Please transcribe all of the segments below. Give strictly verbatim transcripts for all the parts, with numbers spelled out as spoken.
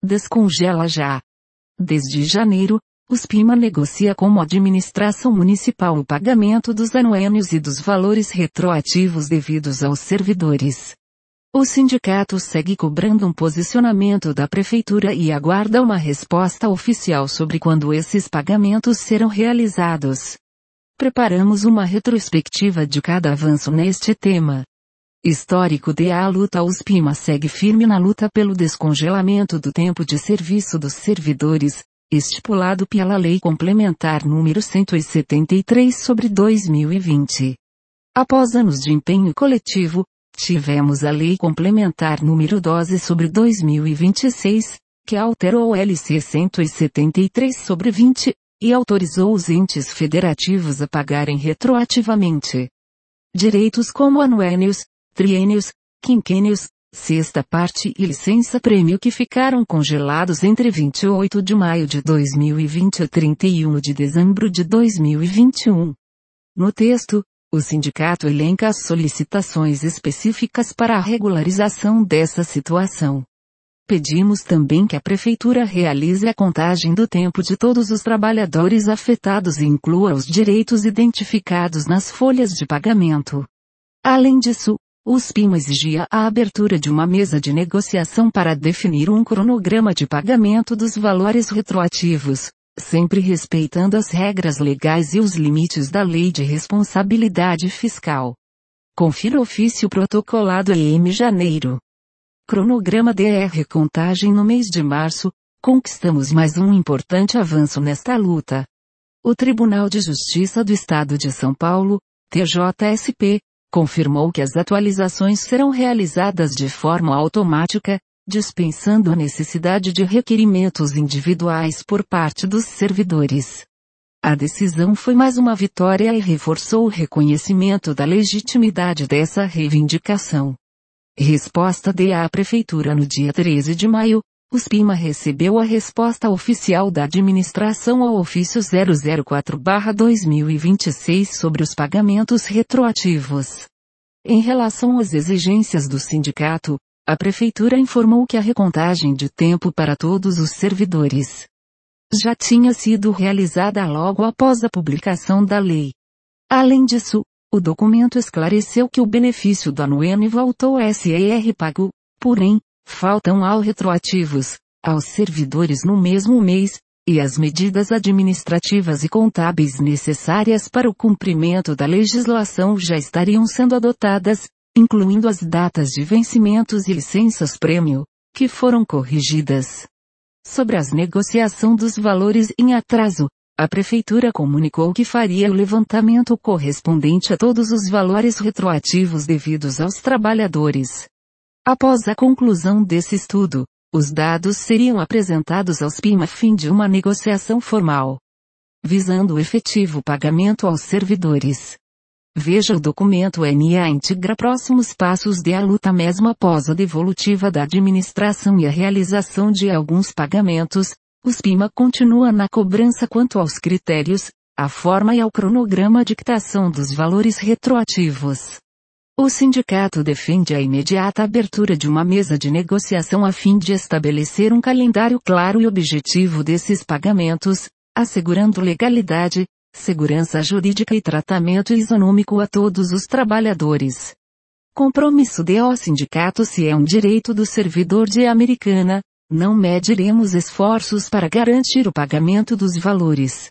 Descongela já. Desde janeiro, o SPIMA negocia com a administração municipal o pagamento dos anuênios e dos valores retroativos devidos aos servidores. O sindicato segue cobrando um posicionamento da prefeitura e aguarda uma resposta oficial sobre quando esses pagamentos serão realizados. Preparamos uma retrospectiva de cada avanço neste tema. Histórico da luta. O SPIMA segue firme na luta pelo descongelamento do tempo de serviço dos servidores, estipulado pela Lei Complementar número cento e setenta e três sobre dois mil e vinte. Após anos de empenho coletivo, tivemos a Lei Complementar número doze sobre dois mil e vinte e seis, que alterou a L C cento e setenta e três sobre vinte, e autorizou os entes federativos a pagarem retroativamente direitos como anuênios, triênios, quinquênios, sexta parte e licença-prêmio que ficaram congelados entre vinte e oito de maio de dois mil e vinte e trinta e um de dezembro de dois mil e vinte e um. No texto, o sindicato elenca as solicitações específicas para a regularização dessa situação. Pedimos também que a Prefeitura realize a contagem do tempo de todos os trabalhadores afetados e inclua os direitos identificados nas folhas de pagamento. Além disso, o SPIMA exigia a abertura de uma mesa de negociação para definir um cronograma de pagamento dos valores retroativos, sempre respeitando as regras legais e os limites da Lei de Responsabilidade Fiscal. Confira ofício protocolado em janeiro. Cronograma D R Contagem. No mês de março, conquistamos mais um importante avanço nesta luta. O Tribunal de Justiça do Estado de São Paulo, T J S P, confirmou que as atualizações serão realizadas de forma automática, dispensando a necessidade de requerimentos individuais por parte dos servidores. A decisão foi mais uma vitória e reforçou o reconhecimento da legitimidade dessa reivindicação. Resposta da Prefeitura. No dia treze de maio, o SPIMA recebeu a resposta oficial da administração ao ofício zero zero quatro barra dois mil e vinte e seis sobre os pagamentos retroativos. Em relação às exigências do sindicato, a Prefeitura informou que a recontagem de tempo para todos os servidores já tinha sido realizada logo após a publicação da lei. Além disso, o documento esclareceu que o benefício do anuênio voltou a ser pago, porém, faltam ao retroativos, aos servidores no mesmo mês, e as medidas administrativas e contábeis necessárias para o cumprimento da legislação já estariam sendo adotadas, incluindo as datas de vencimentos e licenças-prêmio, que foram corrigidas. Sobre a negociação dos valores em atraso, a Prefeitura comunicou que faria o levantamento correspondente a todos os valores retroativos devidos aos trabalhadores. Após a conclusão desse estudo, os dados seriam apresentados ao SPIMA a fim de uma negociação formal, visando o efetivo pagamento aos servidores. Veja o documento N A íntegra. Próximos passos da luta. Mesmo após a devolutiva da administração e a realização de alguns pagamentos, o SPIMA continua na cobrança quanto aos critérios, à forma e ao cronograma de quitação dos valores retroativos. O sindicato defende a imediata abertura de uma mesa de negociação a fim de estabelecer um calendário claro e objetivo desses pagamentos, assegurando legalidade, segurança jurídica e tratamento isonômico a todos os trabalhadores. Compromisso do sindicato. Se é um direito do servidor de Americana, não mediremos esforços para garantir o pagamento dos valores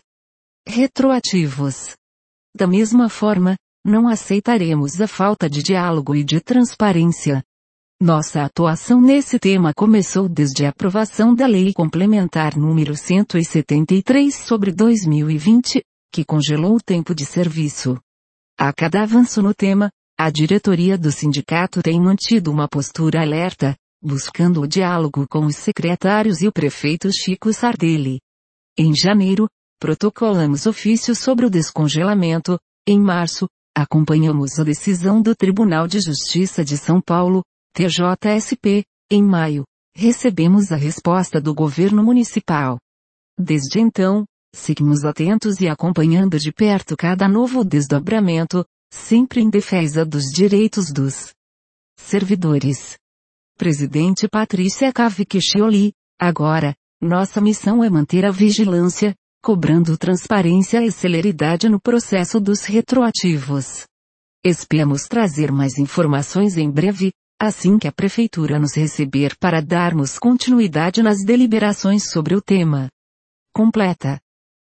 retroativos. Da mesma forma, não aceitaremos a falta de diálogo e de transparência. Nossa atuação nesse tema começou desde a aprovação da Lei Complementar número cento e setenta e três sobre dois mil e vinte, que congelou o tempo de serviço. A cada avanço no tema, a diretoria do sindicato tem mantido uma postura alerta, buscando o diálogo com os secretários e o prefeito Chico Sardelli. Em janeiro, protocolamos ofício sobre o descongelamento. Em março, acompanhamos a decisão do Tribunal de Justiça de São Paulo, T J S P. Em maio, recebemos a resposta do governo municipal. Desde então, seguimos atentos e acompanhando de perto cada novo desdobramento, sempre em defesa dos direitos dos servidores. Presidente Patrícia Cavicchioli, Agora, nossa missão é manter a vigilância, cobrando transparência e celeridade no processo dos retroativos. Esperamos trazer mais informações em breve, assim que a Prefeitura nos receber para darmos continuidade nas deliberações sobre o tema. Completa.